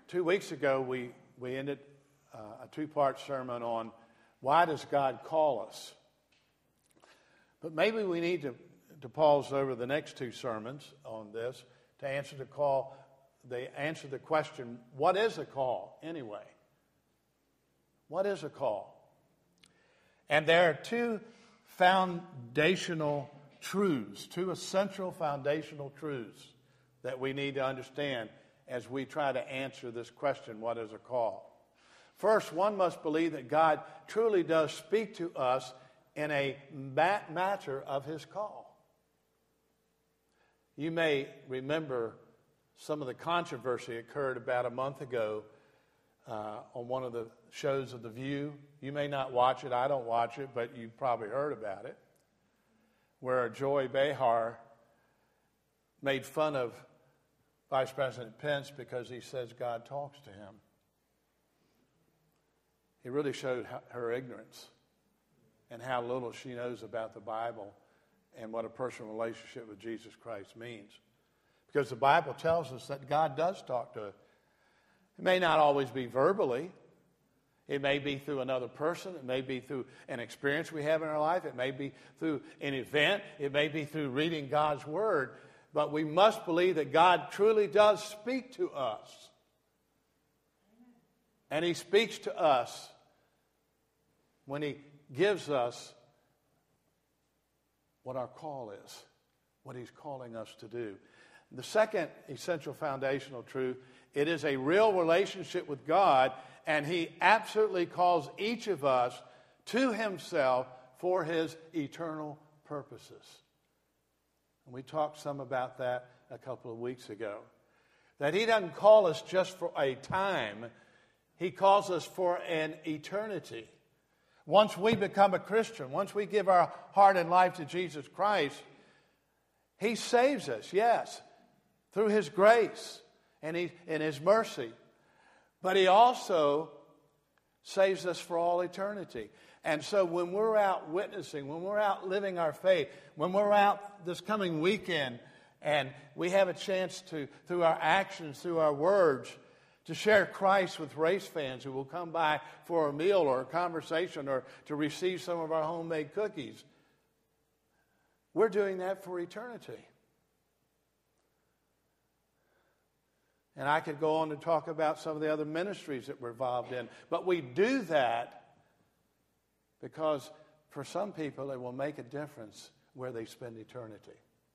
2 weeks ago, we ended a two-part sermon on why does God call us? But maybe we need to pause over the next two sermons on this to answer the question, what is a call anyway? What is a call? And there are two foundational truths, two essential foundational truths that we need to understand as we try to answer this question, what is a call? First, one must believe that God truly does speak to us in a matter of his call. You may remember some of the controversy occurred about a month ago on one of the shows of The View. You may not watch it. I don't watch it, but you probably heard about it, where Joy Behar made fun of Vice President Pence because he says God talks to him. It really showed her ignorance and how little she knows about the Bible and what a personal relationship with Jesus Christ means. Because the Bible tells us that God does talk to us. It may not always be verbally. It may be through another person. It may be through an experience we have in our life. It may be through an event. It may be through reading God's Word. But we must believe that God truly does speak to us. And he speaks to us when he gives us what our call is, what he's calling us to do. The second essential foundational truth, it is a real relationship with God, and he absolutely calls each of us to himself for his eternal purposes. And we talked some about that a couple of weeks ago. That he doesn't call us just for a time, he calls us for an eternity. Once we become a Christian, once we give our heart and life to Jesus Christ, he saves us, yes, through his grace and his mercy. But he also saves us for all eternity. And so when we're out witnessing, when we're out living our faith, when we're out this coming weekend and we have a chance to, through our actions, through our words, to share Christ with race fans who will come by for a meal or a conversation or to receive some of our homemade cookies, we're doing that for eternity. And I could go on to talk about some of the other ministries that we're involved in. But we do that because for some people it will make a difference where they spend eternity.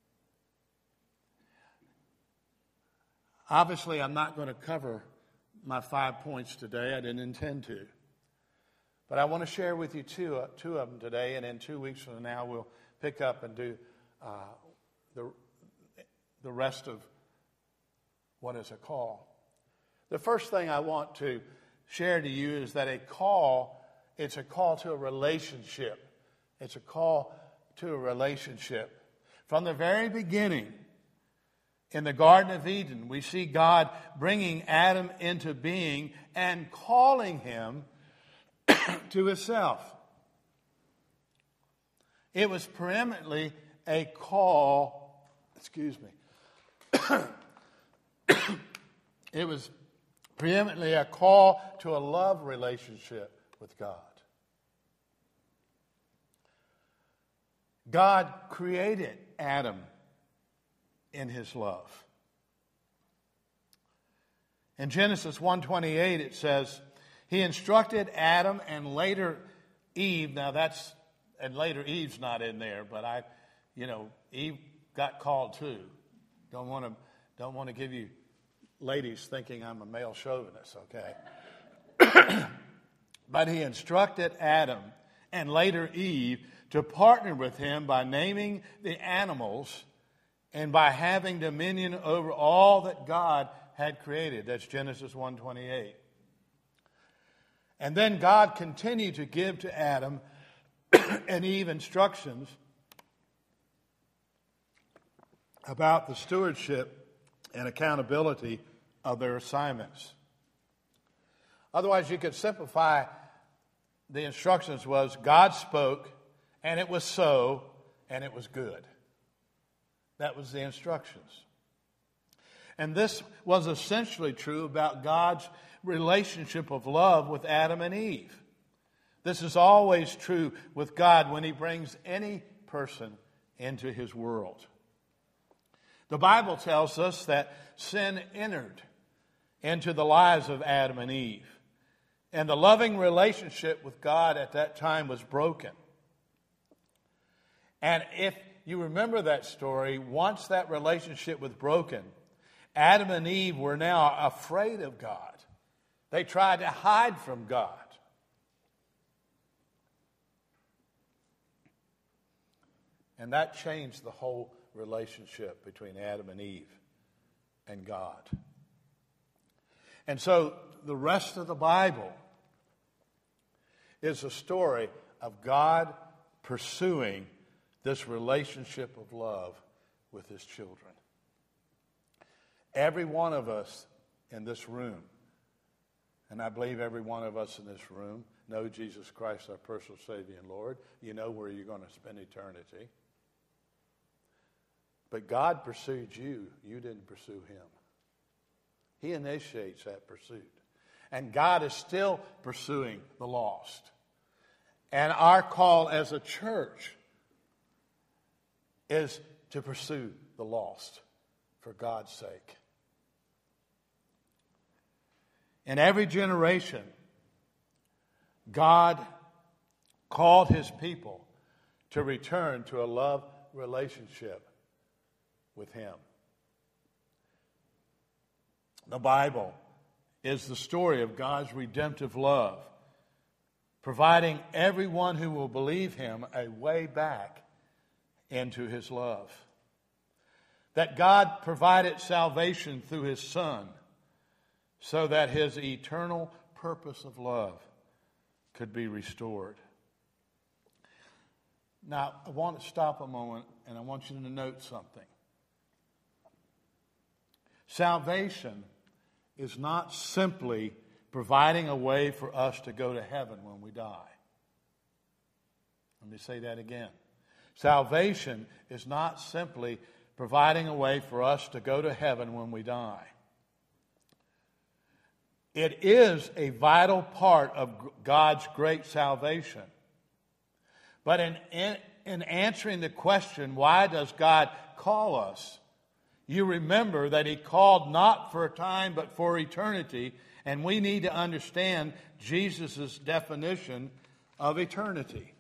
Obviously, I'm not going to cover my 5 points today. I didn't intend to. But I want to share with you two of them today, and in 2 weeks from now we'll pick up and do the rest of what is a call. The first thing I want to share to you is that it's a call to a relationship. It's a call to a relationship. From the very beginning, in the Garden of Eden, we see God bringing Adam into being and calling him to himself. It was preeminently a call, it was preeminently a call to a love relationship with God. God created Adam in his love. In Genesis 1:28 it says, he instructed Adam and later Eve. Now and later Eve's not in there, but Eve got called too. Don't want to give you ladies thinking I'm a male chauvinist, okay? But he instructed Adam and later Eve to partner with him by naming the animals and by having dominion over all that God had created. That's Genesis 1:28. And then God continued to give to Adam and Eve instructions about the stewardship and accountability of their assignments. Otherwise, you could simplify the instructions was God spoke, and it was so, and it was good. That was the instructions. And this was essentially true about God's relationship of love with Adam and Eve. This is always true with God when He brings any person into His world. The Bible tells us that sin entered into the lives of Adam and Eve. And the loving relationship with God at that time was broken. And if you remember that story, once that relationship was broken, Adam and Eve were now afraid of God. They tried to hide from God. And that changed the whole relationship between Adam and Eve and God. And so the rest of the Bible is a story of God pursuing this relationship of love with His children. Every one of us in this room, and I believe every one of us in this room, know Jesus Christ, our personal Savior and Lord. You know where you're going to spend eternity. But God pursued you. You didn't pursue Him. He initiates that pursuit. And God is still pursuing the lost. And our call as a church is to pursue the lost for God's sake. In every generation, God called His people to return to a love relationship with Him. The Bible is the story of God's redemptive love, providing everyone who will believe Him a way back into His love. That God provided salvation through His Son so that His eternal purpose of love could be restored. Now, I want to stop a moment and I want you to note something. Salvation is not simply providing a way for us to go to heaven when we die. Let me say that again. Salvation is not simply providing a way for us to go to heaven when we die. It is a vital part of God's great salvation. But in answering the question, why does God call us? You remember that He called not for a time but for eternity, and we need to understand Jesus' definition of eternity.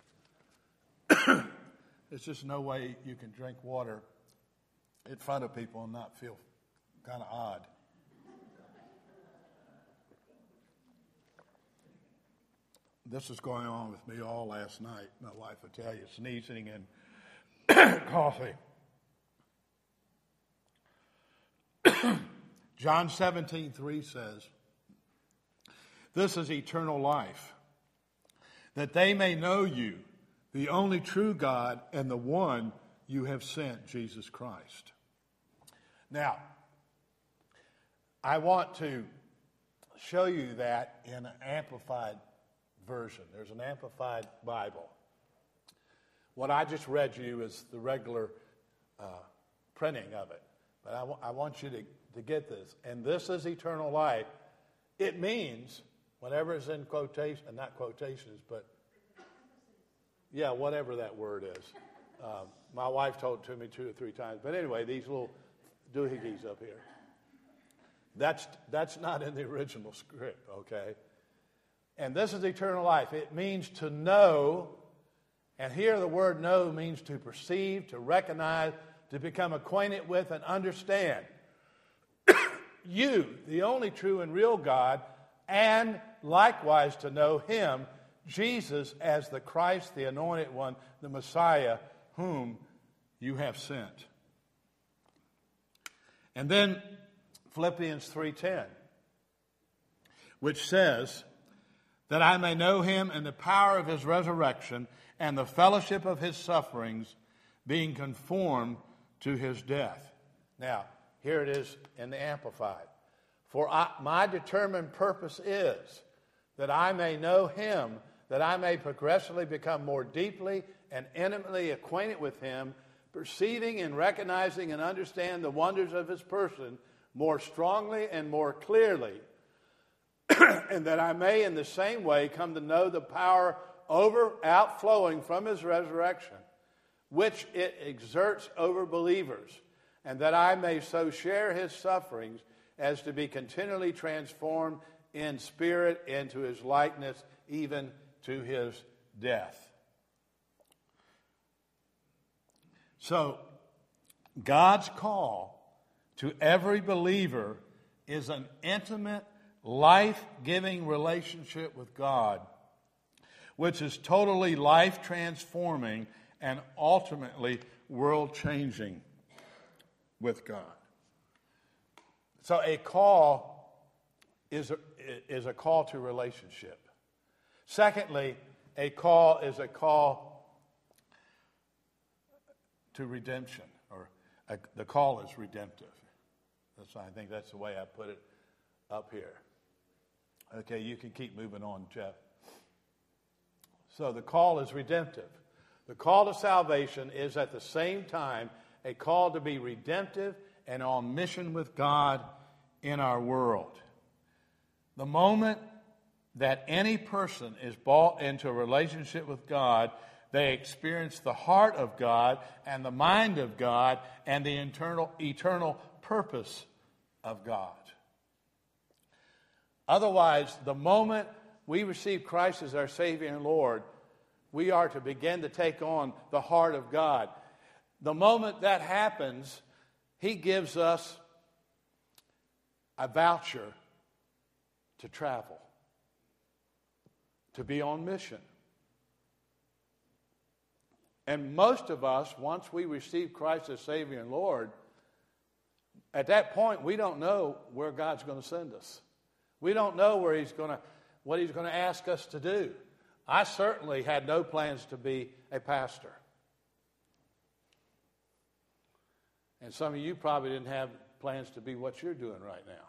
There's just no way you can drink water in front of people and not feel kind of odd. This was going on with me all last night. My wife will tell you, sneezing and coughing. John 17:3 says, "This is eternal life, that they may know you, the only true God, and the one you have sent, Jesus Christ." Now, I want to show you that in an amplified version. There's an amplified Bible. What I just read you is the regular printing of it. But I want you to get this. And this is eternal life. It means, whenever it's in quotation, not quotations, but yeah, whatever that word is. My wife told it to me 2 or 3 times. But anyway, these little doohickeys up here. That's not in the original script, okay? And this is eternal life. It means to know, and here the word know means to perceive, to recognize, to become acquainted with and understand. You, the only true and real God, and likewise to know Him, Jesus, as the Christ, the Anointed One, the Messiah, whom you have sent. And then Philippians 3:10, which says, "That I may know Him and the power of His resurrection and the fellowship of His sufferings, being conformed to His death." Now, here it is in the Amplified. "For my determined purpose is that I may know Him, that I may progressively become more deeply and intimately acquainted with Him, perceiving and recognizing and understand the wonders of his person more strongly and more clearly, and that I may in the same way come to know the power outflowing from his resurrection, which it exerts over believers, and that I may so share his sufferings as to be continually transformed in spirit into his likeness, even to his death. So, God's call to every believer is an intimate, life-giving relationship with God, which is totally life-transforming and ultimately world-changing with God. So a call is a call to relationship. Secondly, a call is a call to redemption, or the call is redemptive. I think that's the way I put it up here. Okay, you can keep moving on, Jeff. So the call is redemptive. The call to salvation is at the same time a call to be redemptive and on mission with God in our world. The moment that any person is brought into a relationship with God, they experience the heart of God and the mind of God and the eternal purpose of God. Otherwise, the moment we receive Christ as our Savior and Lord, we are to begin to take on the heart of God. The moment that happens, He gives us a voucher to travel, to be on mission. And most of us, once we receive Christ as Savior and Lord, at that point, we don't know where God's going to send us. We don't know what He's going to ask us to do. I certainly had no plans to be a pastor. And some of you probably didn't have plans to be what you're doing right now.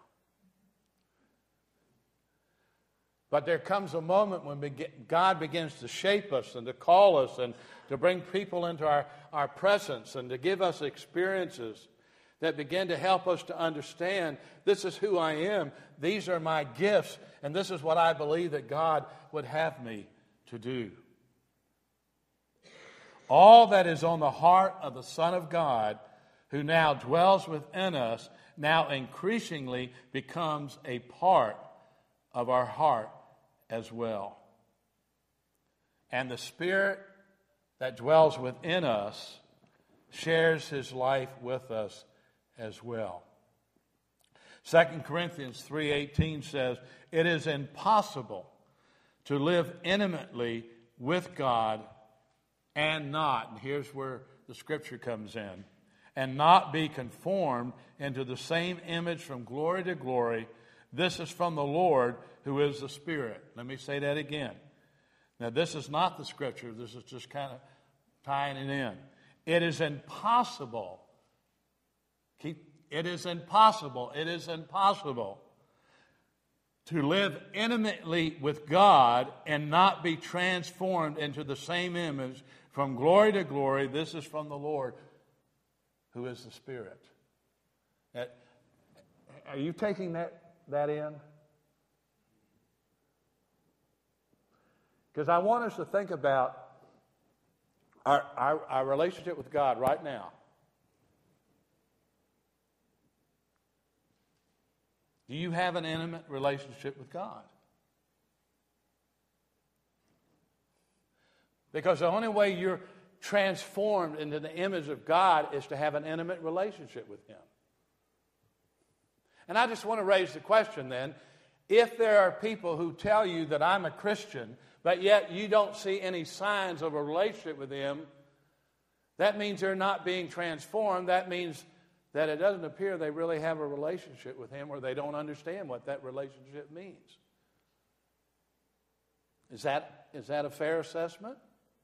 But there comes a moment when God begins to shape us and to call us and to bring people into our presence and to give us experiences that begin to help us to understand this is who I am, these are my gifts, and this is what I believe that God would have me to do. All that is on the heart of the Son of God, who now dwells within us, now increasingly becomes a part of our heart as well. And the Spirit that dwells within us shares His life with us as well. 2 Corinthians 3:18 says, "It is impossible to live intimately with God and not," and here's where the scripture comes in, "and not be conformed into the same image from glory to glory. This is from the Lord, who is the Spirit." Let me say that again. Now, this is not the scripture. This is just kind of tying it in. It is impossible. It is impossible to live intimately with God and not be transformed into the same image from glory to glory. This is from the Lord, who is the Spirit. Are you taking that in? Because I want us to think about our relationship with God right now. Do you have an intimate relationship with God? Because the only way you're transformed into the image of God is to have an intimate relationship with Him. And I just want to raise the question then, if there are people who tell you that I'm a Christian, but yet you don't see any signs of a relationship with Him, that means they're not being transformed. That means that it doesn't appear they really have a relationship with Him, or they don't understand what that relationship means. Is that a fair assessment?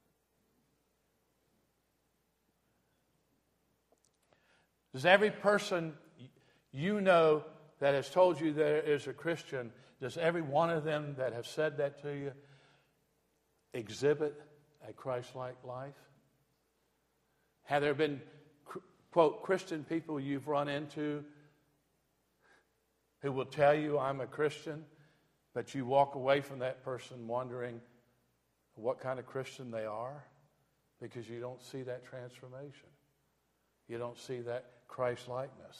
Does every person you know that has told you that is a Christian, does every one of them that have said that to you exhibit a Christ-like life? Have there been, quote, Christian people you've run into who will tell you, I'm a Christian, but you walk away from that person wondering what kind of Christian they are because you don't see that transformation. You don't see that Christ-likeness.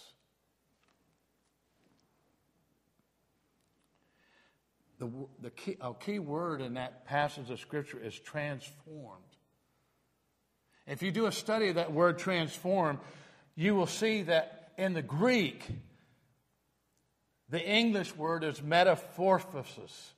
A key word in that passage of Scripture is transformed. If you do a study of that word transform, you will see that in the Greek, the English word is metamorphosis.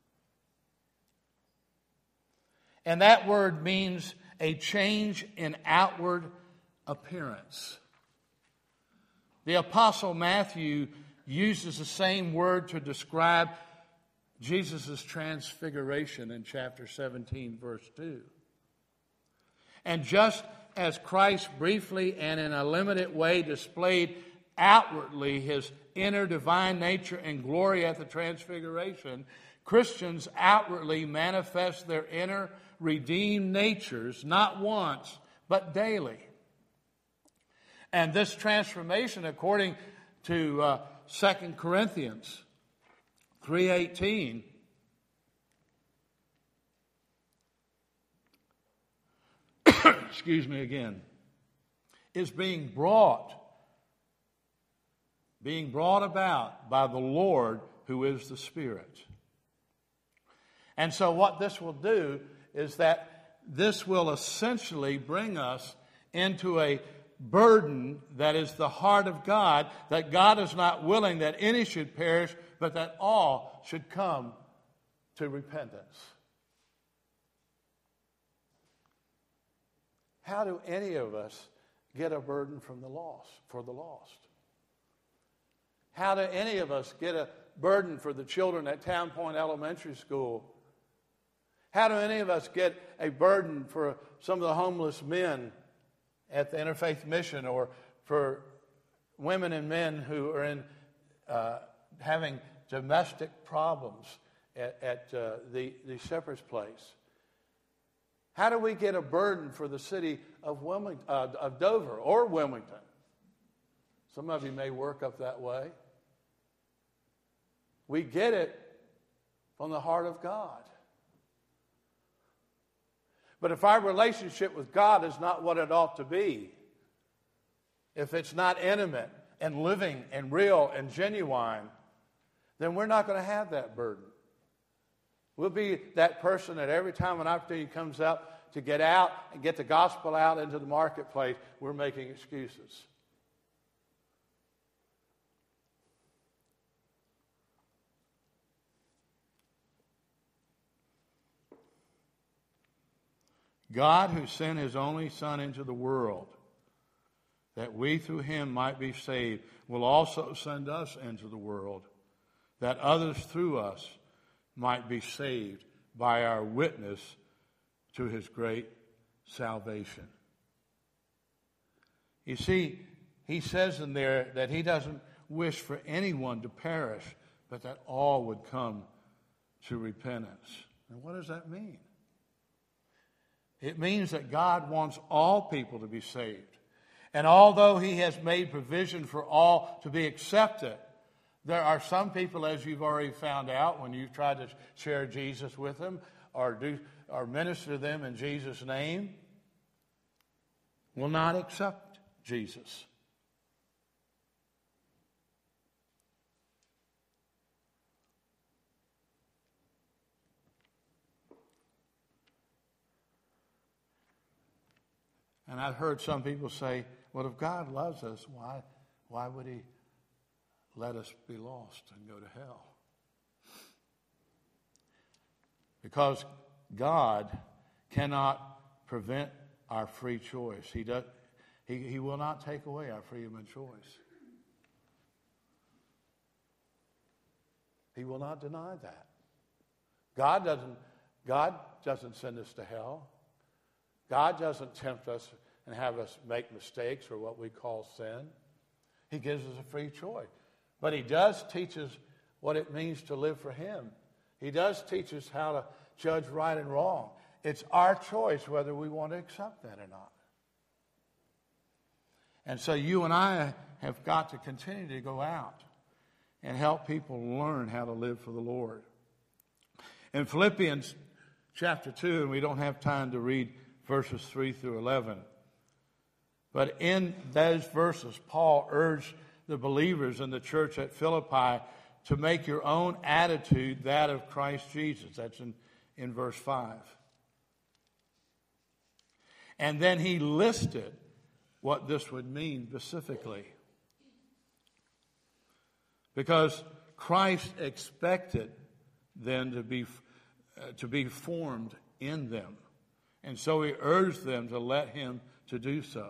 And that word means a change in outward appearance. The Apostle Matthew uses the same word to describe Jesus' transfiguration in chapter 17, verse 2. And just as Christ briefly and in a limited way displayed outwardly his inner divine nature and glory at the transfiguration, Christians outwardly manifest their inner redeemed natures not once, but daily. And this transformation, according to 2 Corinthians 3:18, excuse me again, is being brought about by the Lord who is the Spirit. And so what this will do is that this will essentially bring us into a burden that is the heart of God, that God is not willing that any should perish, but that all should come to repentance. How do any of us get a burden for the lost? How do any of us get a burden for the children at Town Point Elementary School? How do any of us get a burden for some of the homeless men at the Interfaith Mission, or for women and men who are in having domestic problems at the Shepherd's Place? How do we get a burden for the city of Dover or Wilmington? Some of you may work up that way. We get it from the heart of God. But if our relationship with God is not what it ought to be, if it's not intimate and living and real and genuine, then we're not going to have that burden. We'll be that person that every time an opportunity comes up to get out and get the gospel out into the marketplace, we're making excuses. God, who sent his only Son into the world, that we through him might be saved, will also send us into the world, that others through us might be saved by our witness to his great salvation. You see, he says in there that he doesn't wish for anyone to perish, but that all would come to repentance. And what does that mean? It means that God wants all people to be saved. And although he has made provision for all to be accepted, there are some people, as you've already found out when you've tried to share Jesus with them or minister to them in Jesus' name, will not accept Jesus. And I've heard some people say, well, if God loves us, why would he let us be lost and go to hell? Because God cannot prevent our free choice. He will not take away our freedom of choice. He will not deny that. God doesn't send us to hell. God doesn't tempt us and have us make mistakes or what we call sin. He gives us a free choice. But he does teach us what it means to live for him. He does teach us how to judge right and wrong. It's our choice whether we want to accept that or not. And so you and I have got to continue to go out and help people learn how to live for the Lord. In Philippians chapter 2, and we don't have time to read verses 3 through 11, but in those verses, Paul urged the believers in the church at Philippi to make your own attitude that of Christ Jesus. That's in verse 5. And then he listed what this would mean specifically. Because Christ expected them to be formed in them. And so he urged them to let him to do so.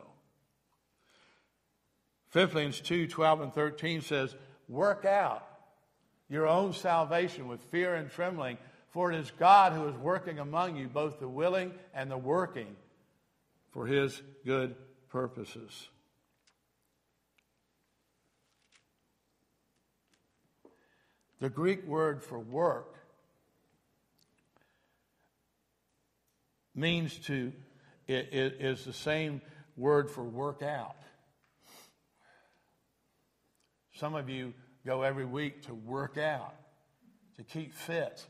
Philippians 2:12 and 13 says, work out your own salvation with fear and trembling, for it is God who is working among you, both the willing and the working for his good purposes. The Greek word for work is the same word for work out. Some of you go every week to work out, to keep fit.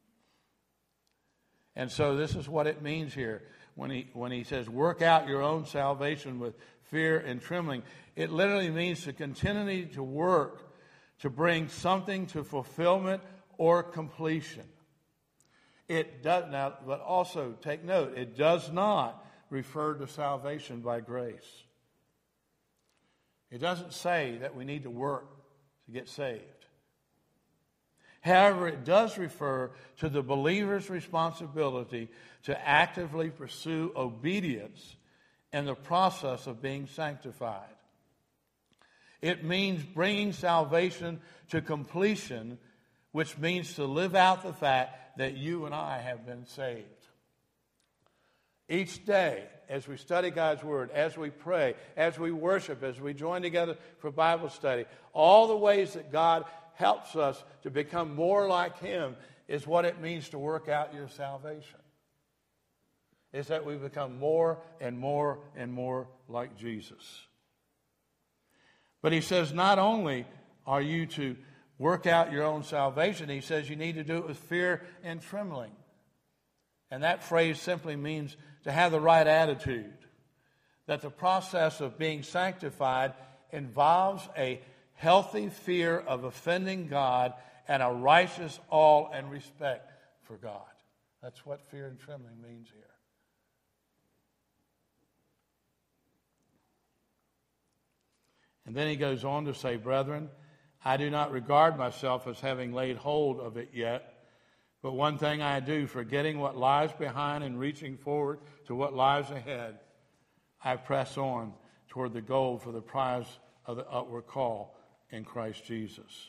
And so this is what it means here when he says, work out your own salvation with fear and trembling. It literally means to continually to work to bring something to fulfillment or completion. It does now, but also take note, it does not refer to salvation by grace. It doesn't say that we need to work to get saved. However, it does refer to the believer's responsibility to actively pursue obedience in the process of being sanctified. It means bringing salvation to completion, which means to live out the fact that you and I have been saved. Each day, as we study God's Word, as we pray, as we worship, as we join together for Bible study, all the ways that God helps us to become more like Him is what it means to work out your salvation. Is that we become more and more and more like Jesus. But he says not only are you to work out your own salvation, he says you need to do it with fear and trembling. And that phrase simply means to have the right attitude. That the process of being sanctified involves a healthy fear of offending God and a righteous awe and respect for God. That's what fear and trembling means here. And then he goes on to say, brethren, I do not regard myself as having laid hold of it yet, but one thing I do, forgetting what lies behind and reaching forward to what lies ahead, I press on toward the goal for the prize of the upward call in Christ Jesus.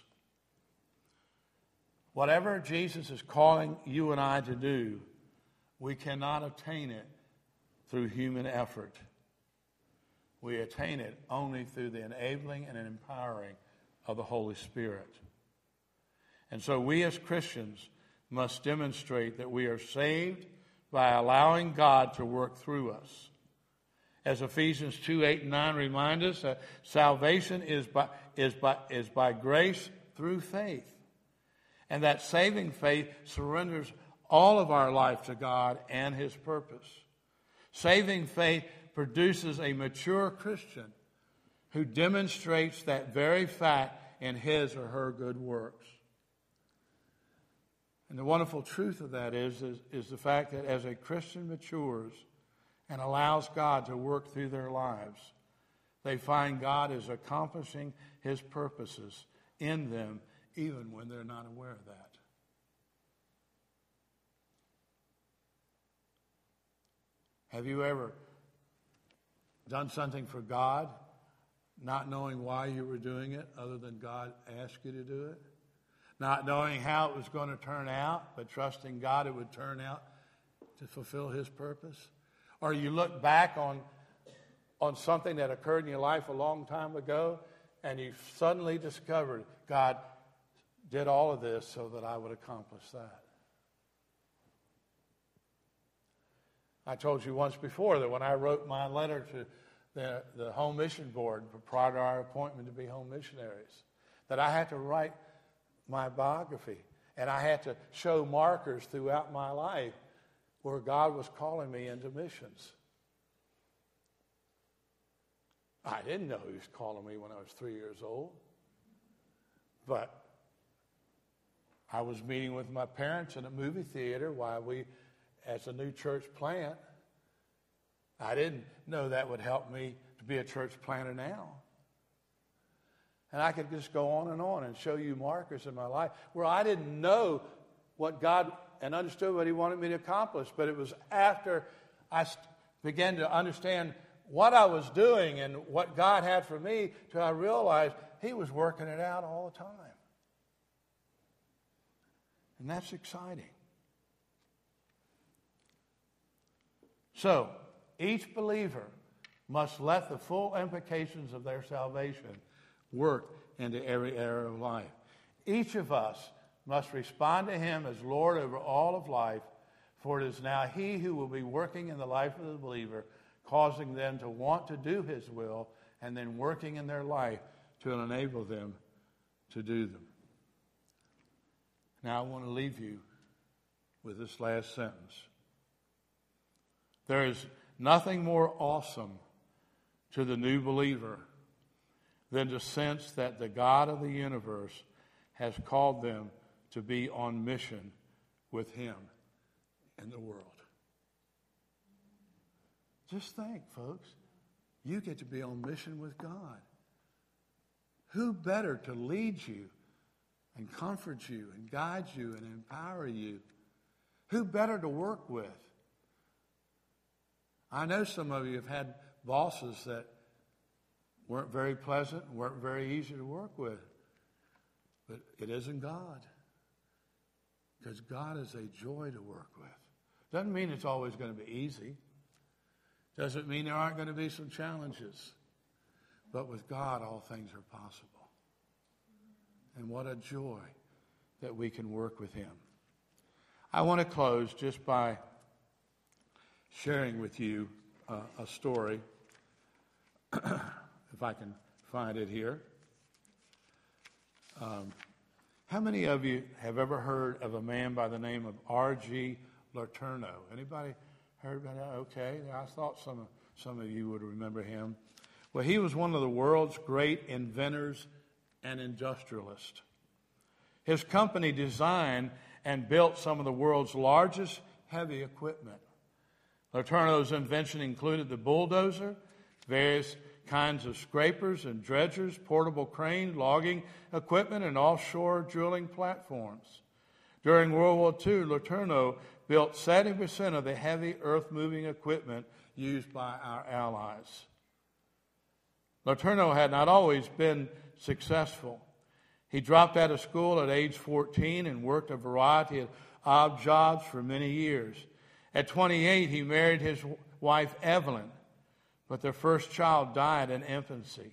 Whatever Jesus is calling you and I to do, we cannot obtain it through human effort. We attain it only through the enabling and empowering of the Holy Spirit. And so we as Christians must demonstrate that we are saved by allowing God to work through us. As Ephesians 2:8 and 9 remind us, that salvation is by grace through faith. And that saving faith surrenders all of our life to God and His purpose. Saving faith produces a mature Christian who demonstrates that very fact in his or her good works. And the wonderful truth of that is the fact that as a Christian matures and allows God to work through their lives, they find God is accomplishing His purposes in them even when they're not aware of that. Have you ever done something for God, not knowing why you were doing it other than God asked you to do it? Not knowing how it was going to turn out, but trusting God it would turn out to fulfill His purpose? Or you look back on something that occurred in your life a long time ago, and you suddenly discovered God did all of this so that I would accomplish that. I told you once before that when I wrote my letter to the Home Mission Board prior to our appointment to be home missionaries, that I had to write my biography, and I had to show markers throughout my life where God was calling me into missions. I didn't know He was calling me when I was 3 years old, but I was meeting with my parents in a movie theater while we, as a new church plant, I didn't know that would help me to be a church planter now. And I could just go on and show you markers in my life where I didn't know what God and understood what He wanted me to accomplish. But it was after I began to understand what I was doing and what God had for me till I realized He was working it out all the time. And that's exciting. So, each believer must let the full implications of their salvation work into every area of life. Each of us must respond to Him as Lord over all of life, for it is now He who will be working in the life of the believer, causing them to want to do His will, and then working in their life to enable them to do them. Now I want to leave you with this last sentence. There is nothing more awesome to the new believer than to sense that the God of the universe has called them to be on mission with Him in the world. Just think, folks, you get to be on mission with God. Who better to lead you and comfort you and guide you and empower you? Who better to work with? I know some of you have had bosses that weren't very pleasant, weren't very easy to work with. But it isn't God. Because God is a joy to work with. Doesn't mean it's always going to be easy. Doesn't mean there aren't going to be some challenges. But with God, all things are possible. And what a joy that we can work with Him. I want to close just by sharing with you a story, if I can find it here. How many of you have ever heard of a man by the name of R.G. Letourneau? Anybody heard about that? Okay, I thought some of you would remember him. Well, he was one of the world's great inventors and industrialists. His company designed and built some of the world's largest heavy equipment. Letourneau's invention included the bulldozer, various kinds of scrapers and dredgers, portable crane, logging equipment, and offshore drilling platforms. During World War II, Letourneau built 70% of the heavy earth-moving equipment used by our allies. Letourneau had not always been successful. He dropped out of school at age 14 and worked a variety of odd jobs for many years. At 28, he married his wife, Evelyn, but their first child died in infancy.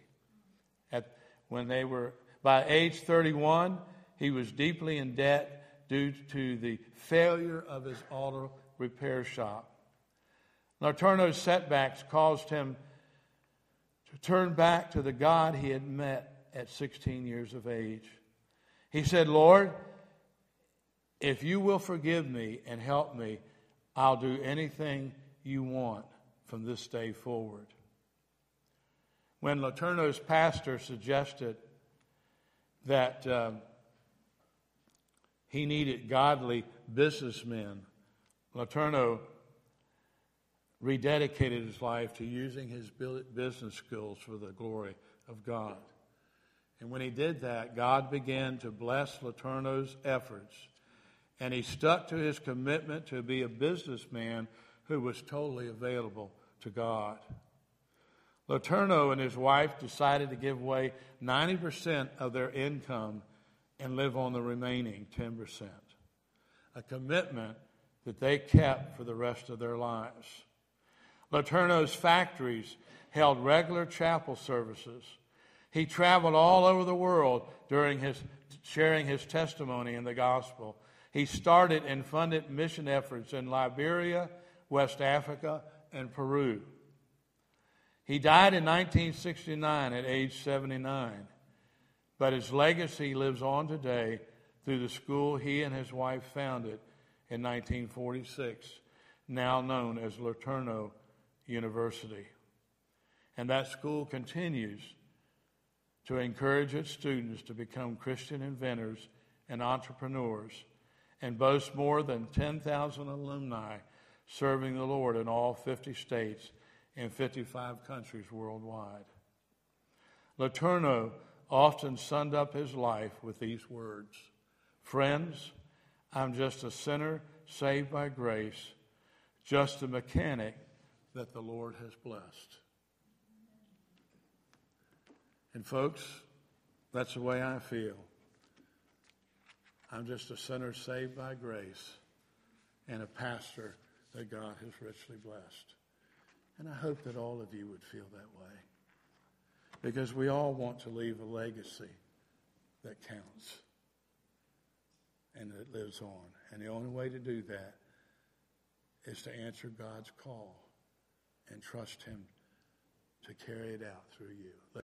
By age 31, he was deeply in debt due to the failure of his auto repair shop. Letourneau's setbacks caused him to turn back to the God he had met at 16 years of age. He said, "Lord, if you will forgive me and help me, I'll do anything you want from this day forward." When Letourneau's pastor suggested that he needed godly businessmen, Letourneau rededicated his life to using his business skills for the glory of God. And when he did that, God began to bless Letourneau's efforts, and he stuck to his commitment to be a businessman who was totally available to God. Letourneau and his wife decided to give away 90% of their income and live on the remaining 10%, a commitment that they kept for the rest of their lives. Letourneau's factories held regular chapel services. He traveled all over the world sharing his testimony in the gospel. He started and funded mission efforts in Liberia, West Africa, and Peru. He died in 1969 at age 79, but his legacy lives on today through the school he and his wife founded in 1946, now known as LeTourneau University. And that school continues to encourage its students to become Christian inventors and entrepreneurs, and boasts more than 10,000 alumni serving the Lord in all 50 states and 55 countries worldwide. LeTourneau often summed up his life with these words: "Friends, I'm just a sinner saved by grace, just a mechanic that the Lord has blessed." And folks, that's the way I feel. I'm just a sinner saved by grace and a pastor that God has richly blessed. And I hope that all of you would feel that way, because we all want to leave a legacy that counts and that lives on. And the only way to do that is to answer God's call and trust him to carry it out through you.